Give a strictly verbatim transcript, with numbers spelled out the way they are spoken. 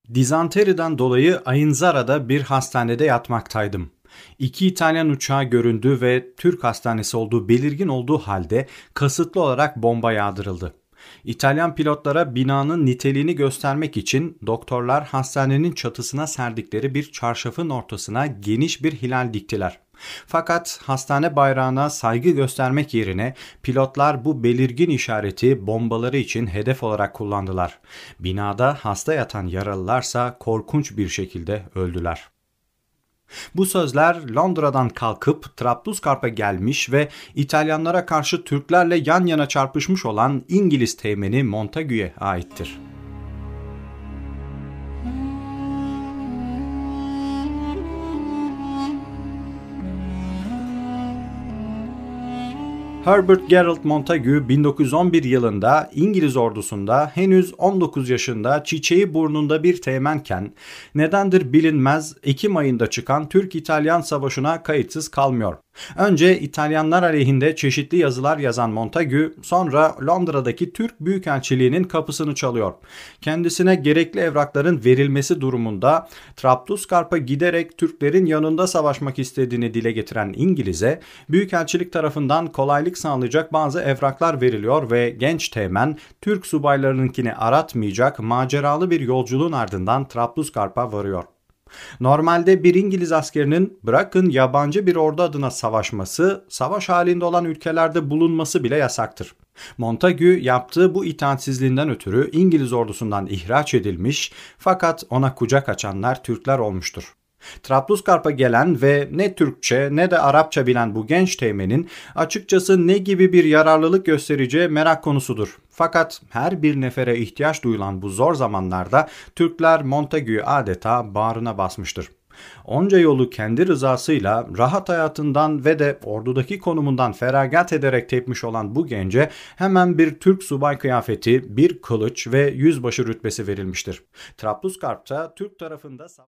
Dizanteriden dolayı Ainzara'da bir hastanede yatmaktaydım. İki İtalyan uçağı göründü ve Türk hastanesi olduğu belirgin olduğu halde kasıtlı olarak bomba yağdırıldı. İtalyan pilotlara binanın niteliğini göstermek için doktorlar hastanenin çatısına serdikleri bir çarşafın ortasına geniş bir hilal diktiler. Fakat hastane bayrağına saygı göstermek yerine pilotlar bu belirgin işareti bombaları için hedef olarak kullandılar. Binada hasta yatan yaralılarsa korkunç bir şekilde öldüler. Bu sözler Londra'dan kalkıp Trablusgarp'a gelmiş ve İtalyanlara karşı Türklerle yan yana çarpışmış olan İngiliz teğmeni Montagu'ya aittir. Herbert Gerald Montagu bin dokuz yüz on bir yılında İngiliz ordusunda henüz on dokuz yaşında çiçeği burnunda bir teğmenken nedendir bilinmez Ekim ayında çıkan Türk-İtalyan Savaşı'na kayıtsız kalmıyor. Önce İtalyanlar aleyhinde çeşitli yazılar yazan Montagu sonra Londra'daki Türk Büyükelçiliği'nin kapısını çalıyor. Kendisine gerekli evrakların verilmesi durumunda Trablusgarp'a giderek Türklerin yanında savaşmak istediğini dile getiren İngiliz'e Büyükelçilik tarafından kolaylık sağlayacak bazı evraklar veriliyor ve genç teğmen Türk subaylarınkini aratmayacak maceralı bir yolculuğun ardından Trablusgarp'a varıyor. Normalde bir İngiliz askerinin bırakın yabancı bir ordu adına savaşması, savaş halinde olan ülkelerde bulunması bile yasaktır. Montagu yaptığı bu itaatsizliğinden ötürü İngiliz ordusundan ihraç edilmiş fakat ona kucak açanlar Türkler olmuştur. Trablusgarp'a gelen ve ne Türkçe ne de Arapça bilen bu genç teğmenin açıkçası ne gibi bir yararlılık göstereceği merak konusudur. Fakat her bir nefere ihtiyaç duyulan bu zor zamanlarda Türkler Montagu'yu adeta bağrına basmıştır. Onca yolu kendi rızasıyla rahat hayatından ve de ordudaki konumundan feragat ederek tepmiş olan bu gence hemen bir Türk subay kıyafeti, bir kılıç ve yüzbaşı rütbesi verilmiştir. Trablusgarp'ta Türk tarafında